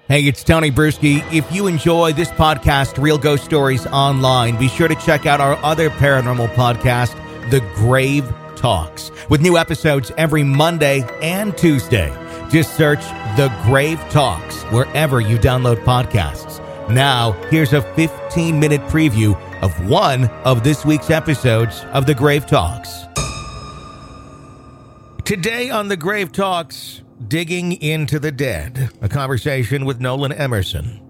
Hey, it's Tony Bruschi. If you enjoy this podcast, Real Ghost Stories Online, be sure to check out our other paranormal podcast, The Grave Talks, with new episodes every Monday and Tuesday. Just search The Grave Talks wherever you download podcasts. Now, here's a 15-minute preview of one of this week's episodes of The Grave Talks. Today on The Grave Talks, digging into the dead, a conversation with Nolan Emerson.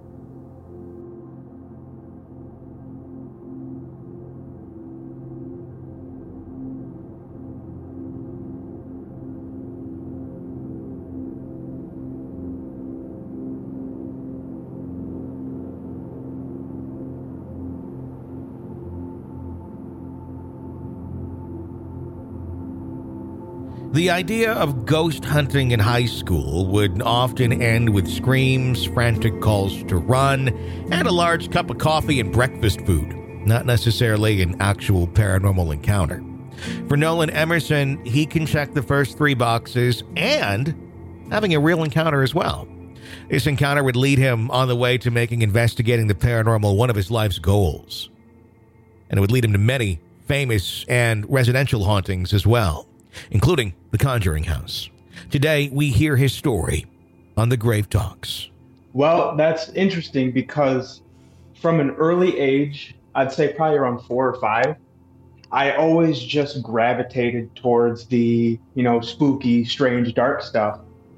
The idea of ghost hunting in high school would often end with screams, frantic calls to run, and a large cup of coffee and breakfast food, not necessarily an actual paranormal encounter. For Nolan Emerson, he can check the first three boxes and having a real encounter as well. This encounter would lead him on the way to making investigating the paranormal one of his life's goals. And it would lead him to many famous and residential hauntings as well, including the Conjuring House. Today, we hear his story on The Grave Talks. Well, that's interesting because from an early age, I'd say probably around 4 or 5, I always just gravitated towards the, spooky, strange, dark stuff.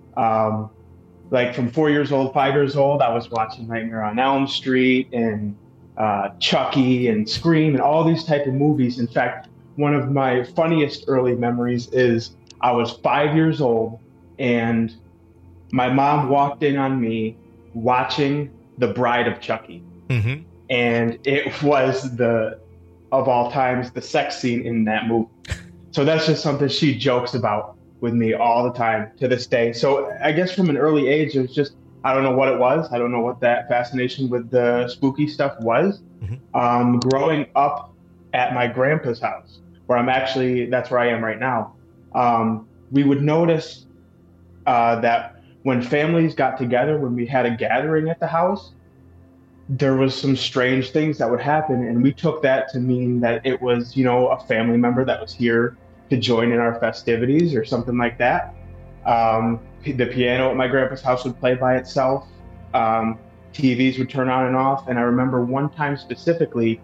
Like from 4 years old, 5 years old, I was watching Nightmare on Elm Street and Chucky and Scream and all these type of movies. In fact, one of my funniest early memories is I was 5 years old and my mom walked in on me watching The Bride of Chucky. Mm-hmm. And it was of all times, the sex scene in that movie. So that's just something she jokes about with me all the time to this day. So I guess from an early age, it was just, I don't know what it was. I don't know what that fascination with the spooky stuff was. Mm-hmm. Growing up at my grandpa's house, that's where I am right now. We would notice that when families got together, when we had a gathering at the house, there was some strange things that would happen. And we took that to mean that it was, a family member that was here to join in our festivities or something like that. The piano at my grandpa's house would play by itself. TVs would turn on and off. And I remember one time specifically,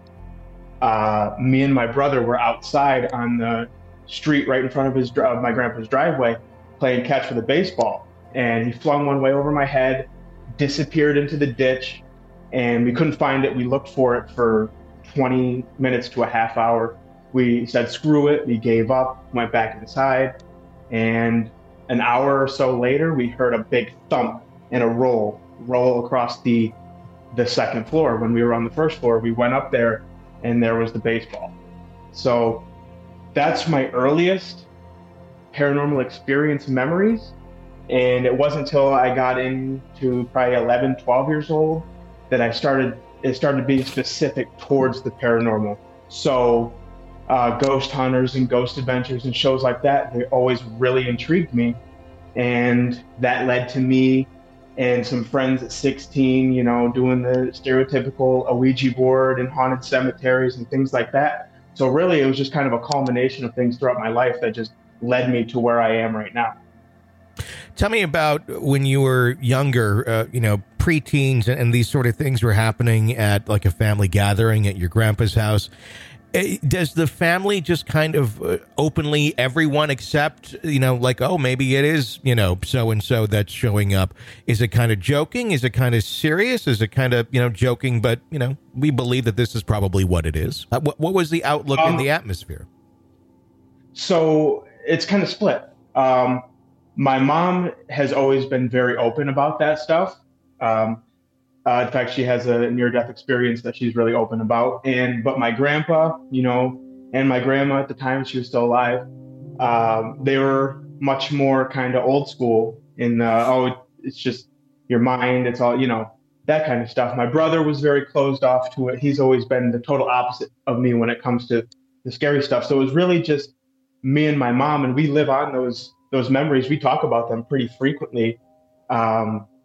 me and my brother were outside on the street right in front of my grandpa's driveway playing catch with a baseball. And he flung one way over my head, disappeared into the ditch, and we couldn't find it. We looked for it for 20 minutes to a half hour. We said, screw it. We gave up, went back inside. And an hour or so later, we heard a big thump and a roll across the second floor. When we were on the first floor, we went up there and there was the baseball. So that's my earliest paranormal experience memories. And it wasn't until I got into probably 11, 12 years old that it started being specific towards the paranormal. So Ghost Hunters and Ghost Adventures and shows like that, they always really intrigued me. And that led to me and some friends at 16, doing the stereotypical Ouija board and haunted cemeteries and things like that. So really, it was just kind of a culmination of things throughout my life that just led me to where I am right now. Tell me about when you were younger, preteens and these sort of things were happening at like a family gathering at your grandpa's house. Does the family just kind of openly, everyone accept, oh, maybe it is, so-and-so that's showing up? Is it kind of joking? Is it kind of serious? Is it kind of, joking, but, we believe that this is probably what it is? What was the outlook in the atmosphere? So it's kind of split. My mom has always been very open about that stuff. In fact, she has a near-death experience that she's really open about. But my grandpa, and my grandma at the time, she was still alive, they were much more kind of old school in it's just your mind, it's all, that kind of stuff. My brother was very closed off to it. He's always been the total opposite of me when it comes to the scary stuff. So it was really just me and my mom, and we live on those memories. We talk about them pretty frequently.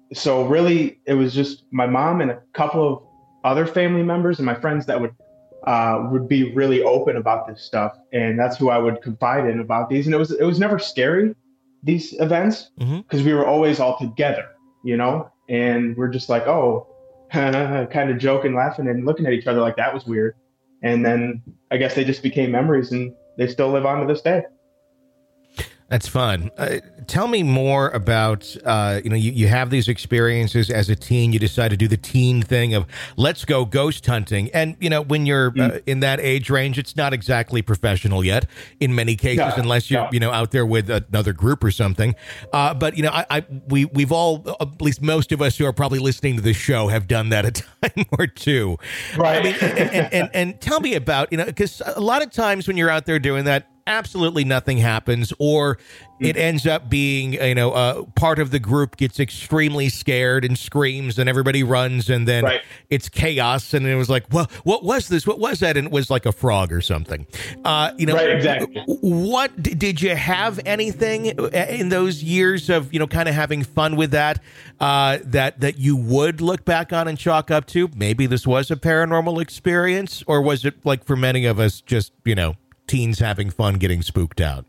So really, it was just my mom and a couple of other family members and my friends that would be really open about this stuff, and that's who I would confide in about these. And it was never scary, these events, because we were always all together, and we're just like, oh, kind of joking, laughing, and looking at each other like that was weird. And then I guess they just became memories, and they still live on to this day. That's fun. Tell me more about, you have these experiences as a teen. You decide to do the teen thing of let's go ghost hunting. And, when you're in that age range, it's not exactly professional yet in many cases, unless you're, out there with another group or something. But, we've all, at least most of us who are probably listening to this show have done that a time or two. Right. And tell me about, because a lot of times when you're out there doing that, absolutely nothing happens, or it ends up being, part of the group gets extremely scared and screams and everybody runs, and then it's chaos. And it was like, well, what was this? What was that? And it was like a frog or something. Right, exactly. What did you have anything in those years of, kind of having fun with that, that you would look back on and chalk up to? Maybe this was a paranormal experience, or was it like for many of us, just, teens having fun getting spooked out?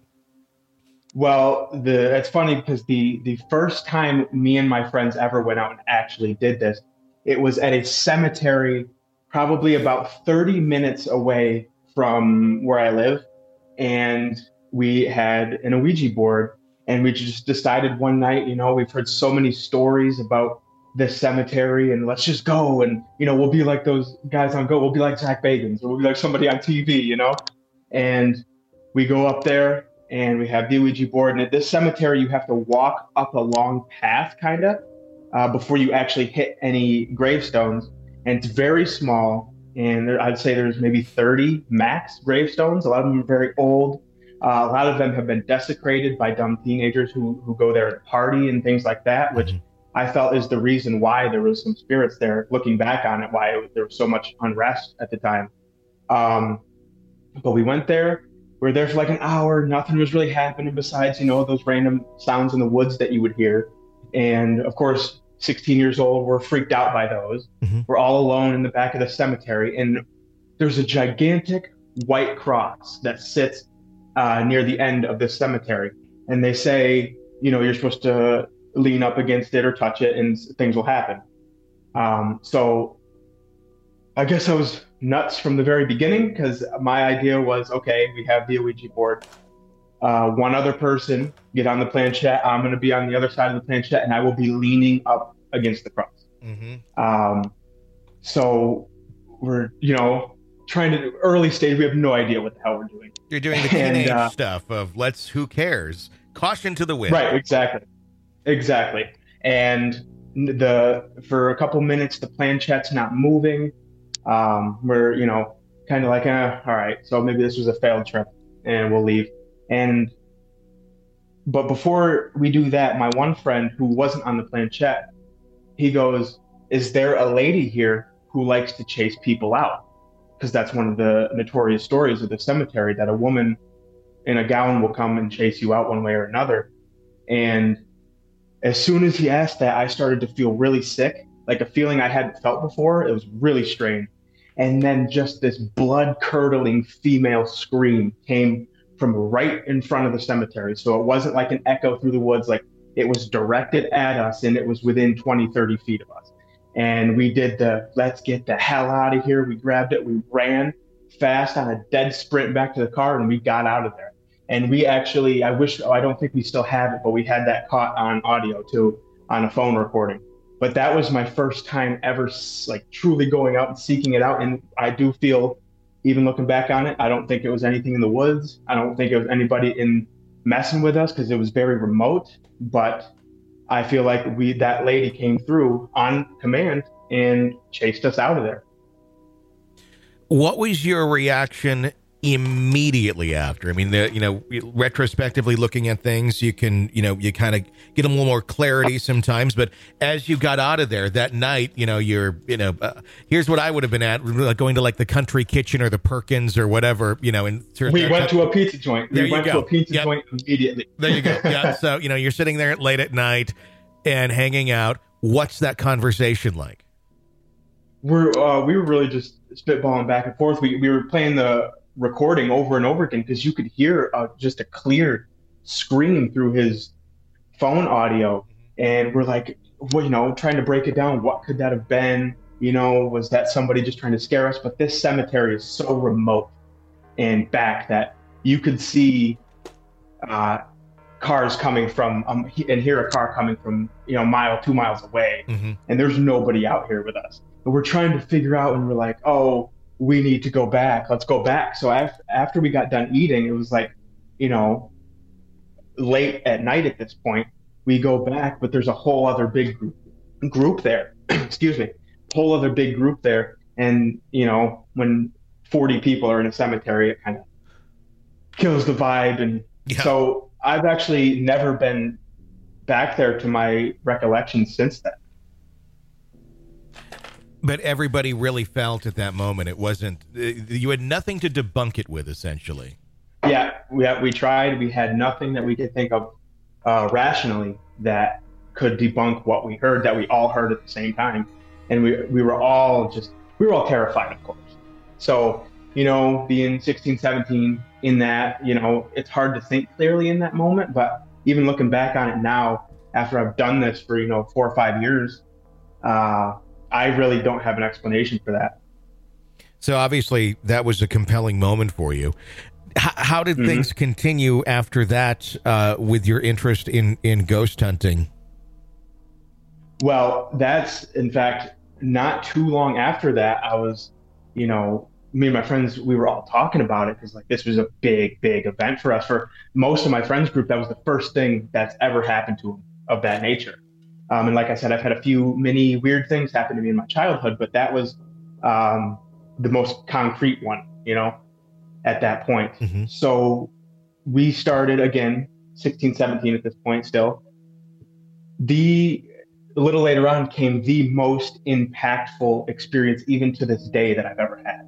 Well, it's funny because the first time me and my friends ever went out and actually did this, it was at a cemetery, probably about 30 minutes away from where I live. And we had an Ouija board, and we just decided one night, we've heard so many stories about this cemetery, and let's just go. And, we'll be like those guys on Go. We'll be like Zach Bagans, or we'll be like somebody on TV, And we go up there and we have the Ouija board. And at this cemetery, you have to walk up a long path before you actually hit any gravestones. And it's very small. And I'd say there's maybe 30 max gravestones. A lot of them are very old. A lot of them have been desecrated by dumb teenagers who go there to party and things like that, which I felt is the reason why there was some spirits there. Looking back on it, why there was so much unrest at the time. But we went there. We were there for like an hour. Nothing was really happening besides, those random sounds in the woods that you would hear. And of course, 16 years old, we're freaked out by those. We're all alone in the back of the cemetery. And there's a gigantic white cross that sits near the end of the cemetery. And they say, you're supposed to lean up against it or touch it and things will happen. So I guess I was nuts from the very beginning, because my idea was, okay, we have the Ouija board. One other person get on the planchette. I'm going to be on the other side of the planchette, and I will be leaning up against the cross. So we're, trying to early stage. We have no idea what the hell we're doing. You're doing the teenage stuff of who cares? Caution to the wind. Right. Exactly. And for a couple minutes, the planchette's not moving. We're, kind of like, all right, so maybe this was a failed trip and we'll leave. But before we do that, my one friend who wasn't on the planchette, he goes, is there a lady here who likes to chase people out? Because that's one of the notorious stories of the cemetery, that a woman in a gown will come and chase you out one way or another. And as soon as he asked that, I started to feel really sick, like a feeling I hadn't felt before. It was really strange. And then just this blood-curdling female scream came from right in front of the cemetery. So it wasn't like an echo through the woods, like it was directed at us, and it was within 20, 30 feet of us. And we did let's get the hell out of here. We grabbed it. We ran fast on a dead sprint back to the car, and we got out of there. And we actually, I don't think we still have it, but we had that caught on audio too, on a phone recording. But that was my first time ever truly going out and seeking it out. And I do feel, even looking back on it, I don't think it was anything in the woods. I don't think it was anybody messing with us, because it was very remote. But I feel like that lady came through on command and chased us out of there. What was your reaction immediately after? I mean, retrospectively looking at things, you can, you kind of get a little more clarity sometimes. But as you got out of there that night, here's what I would have been at, going to like the Country Kitchen or the Perkins or whatever, and we went to a pizza joint. We went to a pizza joint immediately. There you go. Yeah. So, you're sitting there late at night and hanging out. What's that conversation like? We were really just spitballing back and forth. We were playing the recording over and over again because you could hear just a clear scream through his phone audio, and we're like, well, trying to break it down. What could that have been? Was that somebody just trying to scare us? But this cemetery is so remote and back that you could see cars coming from and hear a car coming from mile, 2 miles away, and there's nobody out here with us. But we're trying to figure out, and we're like, oh, we need to go back. Let's go back. So after we got done eating, it was like, late at night at this point. We go back, but there's a whole other big group there. Excuse me, whole other big group there. And when 40 people are in a cemetery, it kind of kills the vibe. And so I've actually never been back there to my recollection since then. But everybody really felt at that moment it wasn't, you had nothing to debunk it with, essentially. Yeah, we tried. We had nothing that we could think of rationally that could debunk what we heard, that we all heard at the same time. And we were all terrified, of course. So, being 16, 17 in that, it's hard to think clearly in that moment. But even looking back on it now, after I've done this for, 4 or 5 years, I really don't have an explanation for that. So obviously that was a compelling moment for you. How did things continue after that with your interest in ghost hunting? Well, that's, in fact, not too long after that, I was, me and my friends, we were all talking about it because this was a big, big event for us. For most of my friends group, that was the first thing that's ever happened to them of that nature. And like I said, I've had a few many weird things happen to me in my childhood, but that was the most concrete one, at that point. So we started again, 16, 17 at this point still. A little later on came the most impactful experience, even to this day, that I've ever had.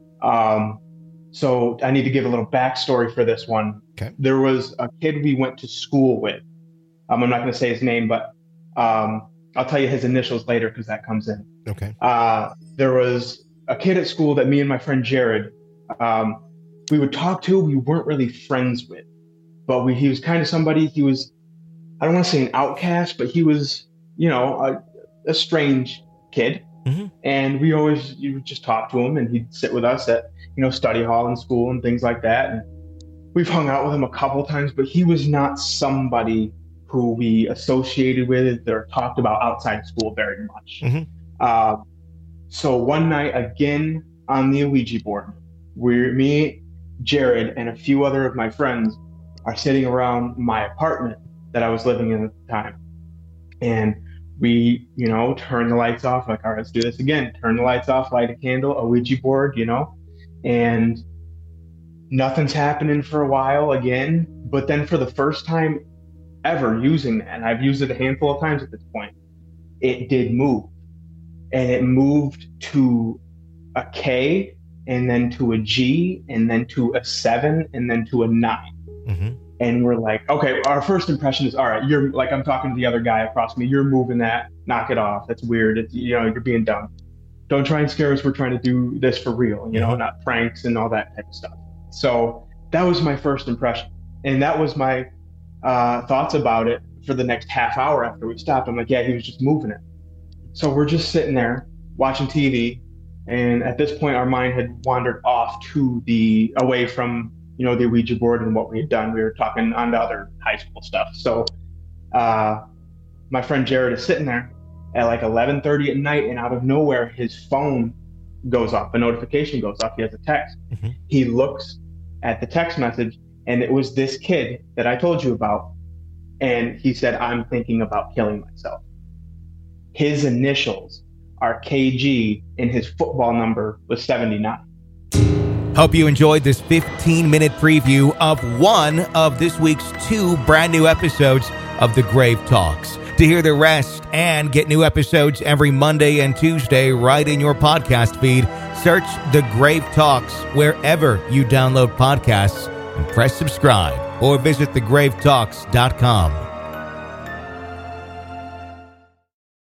So I need to give a little backstory for this one. Okay. There was a kid we went to school with. I'm not going to say his name, but I'll tell you his initials later because that comes in. Okay. There was a kid at school that me and my friend Jared, we would talk to. We weren't really friends with, but he was kind of somebody. He was, I don't want to say an outcast, but he was, a strange kid. And you would just talk to him, and he'd sit with us at, study hall in school and things like that. And we've hung out with him a couple times, but he was not somebody who we associated with or talked about outside school very much. So one night, again, on the Ouija board, me, Jared, and a few other of my friends are sitting around my apartment that I was living in at the time. And we, turn the lights off, like, all right, let's do this again. Turn the lights off, light a candle, a Ouija board, and nothing's happening for a while again. But then for the first time ever using that, and I've used it a handful of times at this point, it did move. And it moved to a K, and then to a G, and then to a 7, and then to a 9. And we're like, okay, our first impression is, all right, you're like, I'm talking to the other guy across me, you're moving that, knock it off. That's weird. It's, you're being dumb. Don't try and scare us. We're trying to do this for real, not pranks and all that type of stuff. So that was my first impression. And that was my thoughts about it for the next half hour after we stopped. I'm like, yeah, he was just moving it. So we're just sitting there watching TV. And at this point, our mind had wandered off away from, the Ouija board and what we had done. We were talking on to other high school stuff. So my friend Jared is sitting there at like 11:30 at night, and out of nowhere, his phone goes off. A notification goes off. He has a text. He looks at the text message, and it was this kid that I told you about. And he said, I'm thinking about killing myself. His initials are KG, and his football number was 79. Hope you enjoyed this 15-minute preview of one of this week's 2 brand new episodes of The Grave Talks. To hear the rest and get new episodes every Monday and Tuesday right in your podcast feed, search The Grave Talks wherever you download podcasts and press subscribe, or visit thegravetalks.com.